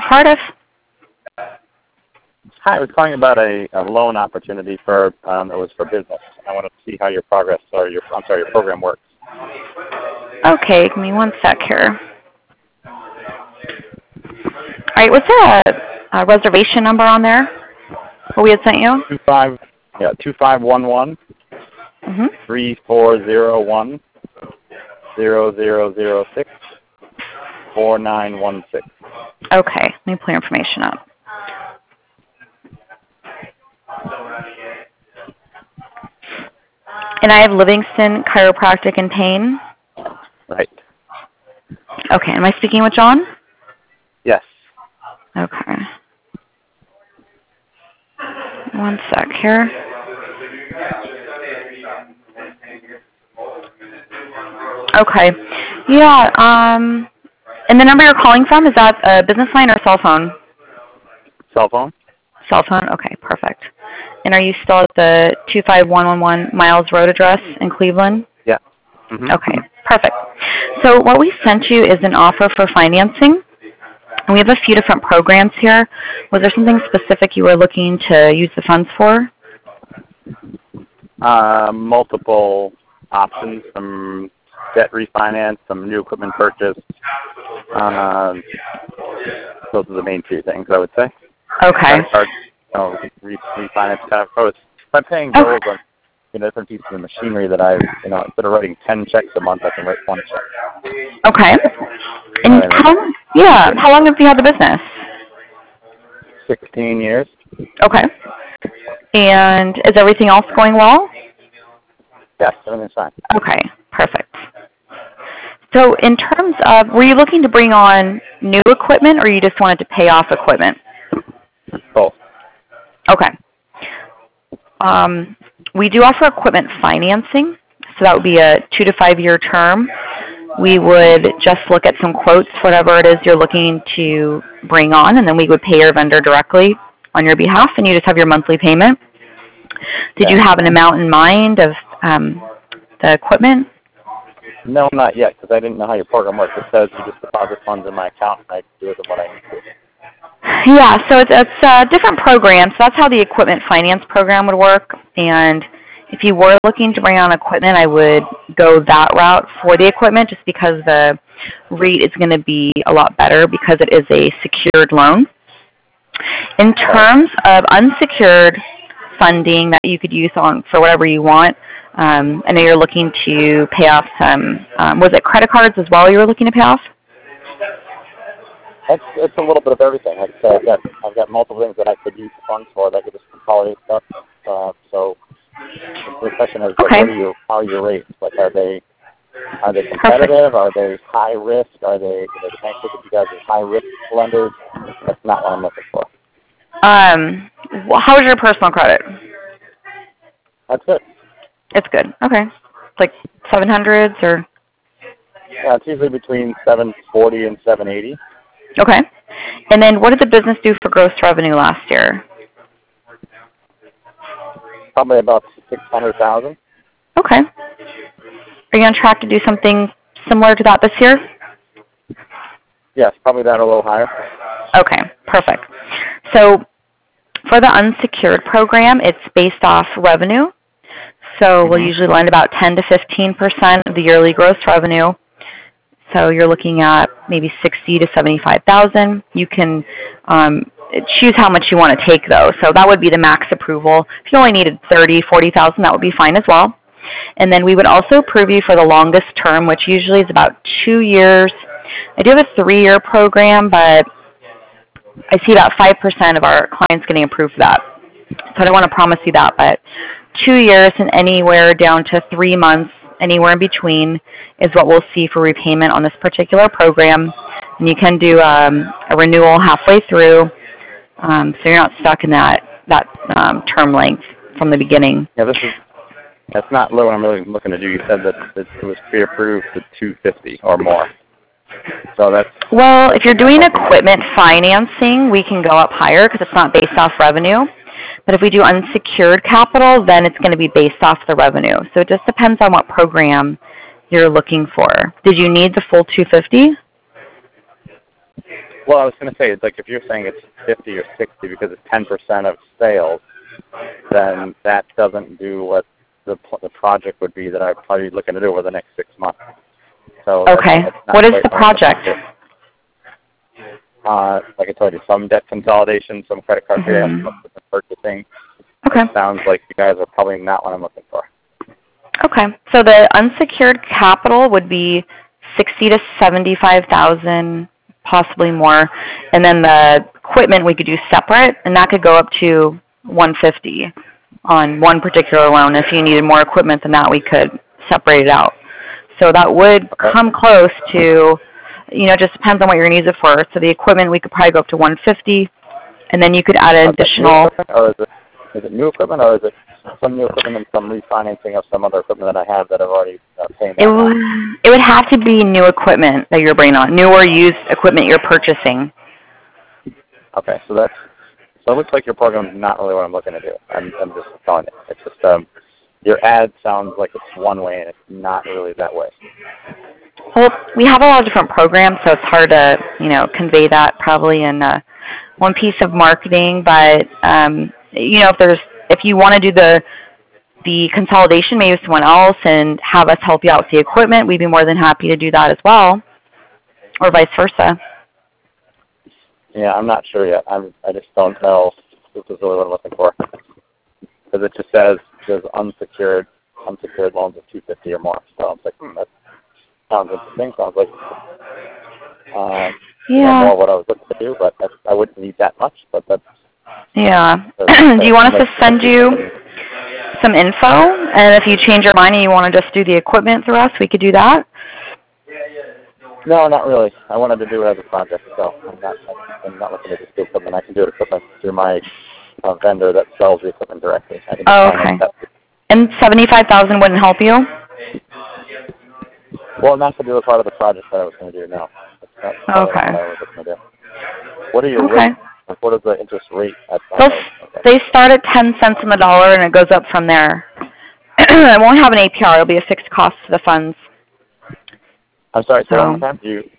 part of? Hi, I was calling about a loan opportunity for it was for business. I wanted to see how your progress or your program works. Okay, give me one sec here. All right, was there a reservation number on there? What we had sent you? 2511 3401 0006 4916. Okay, let me pull your information up. And I have Livingston Chiropractic and Pain. Right. Okay, am I speaking with John? Yes. Okay. One sec here. Okay. Yeah, and the number you're calling from, is that a business line or a cell phone? Cell phone? Cell phone? Okay, perfect. And are you still at the 25111 Miles Road address in Cleveland? Yeah. Okay, perfect. So what we sent you is an offer for financing. And we have a few different programs here. Was there something specific you were looking to use the funds for? Multiple options, some debt refinance, some new equipment purchase. Those are the main two things, I would say. Okay. Refinance kind of approach. If I'm paying bills on different pieces of machinery that instead of writing 10 checks a month, I can write 1 check. Okay. And how long have you had the business? 16 years. Okay. And is everything else going well? Yes, everything's fine. Okay, perfect. So in terms of, were you looking to bring on new equipment or you just wanted to pay off equipment? Both. Okay. We do offer equipment financing, so that would be a 2 to 5 year term. We would just look at some quotes, whatever it is you're looking to bring on, and then we would pay your vendor directly on your behalf, and you just have your monthly payment. Did you have an amount in mind of the equipment? No, not yet, because I didn't know how your program works. It says you just deposit funds in my account, and I do with them what I need to. Yeah, so it's a different program. So that's how the equipment finance program would work. And if you were looking to bring on equipment, I would go that route for the equipment just because the rate is going to be a lot better because it is a secured loan. In terms of unsecured funding that you could use for whatever you want, I know you're looking to pay off some, was it credit cards as well you were looking to pay off? It's a little bit of everything. Like I said, I've got multiple things that I could use the funds for. That could just consolidate stuff. So the question is, how are your rates? Like, are they competitive? Are they high risk? Are they? Can I think of you guys as high risk lenders? That's not what I'm looking for. How is your personal credit? That's good. It's good. Okay. It's like 700s or? Yeah, it's usually between 740 and 780. Okay. And then what did the business do for gross revenue last year? Probably about 600,000. Okay. Are you on track to do something similar to that this year? Yes, probably that or a little higher. Okay, perfect. So for the unsecured program, it's based off revenue. So we'll usually lend about 10 to 15% of the yearly gross revenue. So you're looking at maybe 60 to 75,000. You can choose how much you want to take, though. So that would be the max approval. If you only needed 30, 40,000, that would be fine as well. And then we would also approve you for the longest term, which usually is about 2 years. I do have a 3-year program, but I see about 5% of our clients getting approved for that. So I don't want to promise you that, but 2 years and anywhere down to 3 months, anywhere in between, is what we'll see for repayment on this particular program. And you can do a renewal halfway through, so you're not stuck in that term length from the beginning. Yeah, that's not what I'm really looking to do. You said that it was pre-approved to 250 or more. So that's... Well, if you're doing equipment financing, we can go up higher because it's not based off revenue. But if we do unsecured capital, then it's going to be based off the revenue. So it just depends on what program you're looking for. Did you need the full 250? Well, I was going to say, it's like if you're saying it's 50 or 60 because it's 10% of sales, then that doesn't do what the project would be that I'd probably be looking to do over the next 6 months. So Okay. What is the project? Like I told you, some debt consolidation, some credit card pay, some purchasing. Okay. It sounds like you guys are probably not what I'm looking for. Okay. So the unsecured capital would be 60 to 75,000, possibly more, and then the equipment we could do separate, and that could go up to 150 on one particular loan. If you needed more equipment than that, we could separate it out. So that would come close to, it just depends on what you're going to use it for. So the equipment, we could probably go up to 150, and then you could add an additional. Or is it new equipment, or is it some new equipment and some refinancing of some other equipment that I have that I've already paid off? It would have to be new equipment that you're bringing on, new or used equipment you're purchasing. Okay, so it looks like your program is not really what I'm looking to do. I'm just telling you. It's just your ad sounds like it's one way, and it's not really that way. Well, we have a lot of different programs, so it's hard to, convey that probably in one piece of marketing. But if you want to do the consolidation, maybe with someone else, and have us help you out with the equipment, we'd be more than happy to do that as well, or vice versa. Yeah, I'm not sure yet. I just don't know if this is really what I'm looking for, because it just says there's unsecured loans of 250 or more. So I'm like, that sounds interesting. Sounds like more what I was looking to do, but I wouldn't need that much. But that's do you want us to send you some info? And if you change your mind and you want to just do the equipment through us, we could do that. No, not really. I wanted to do it as a project, so I'm not looking to just do equipment. I can do equipment through my vendor that sells the equipment directly. Okay. And 75,000 wouldn't help you? Well, not to do a part of the project that I was going to do. No. That's not what I was looking to do. What are your rates? What is the interest rate at? They start at 10 cents on the dollar, and it goes up from there. It won't have an APR. It'll be a fixed cost to the funds. I'm sorry, say one more time? It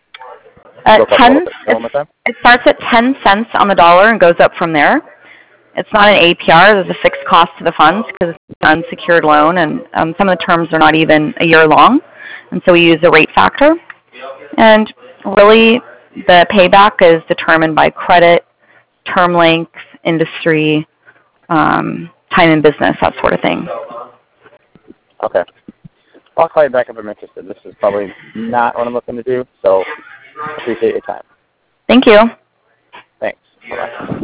starts at 10 cents on the dollar and goes up from there. It's not an APR. There's a fixed cost to the funds because it's an unsecured loan, and some of the terms are not even a year long. And so we use a rate factor. And really, the payback is determined by credit, term length, industry, time in business, that sort of thing. Okay. I'll call you back if I'm interested. This is probably not what I'm looking to do, so appreciate your time. Thank you. Thanks. Bye-bye.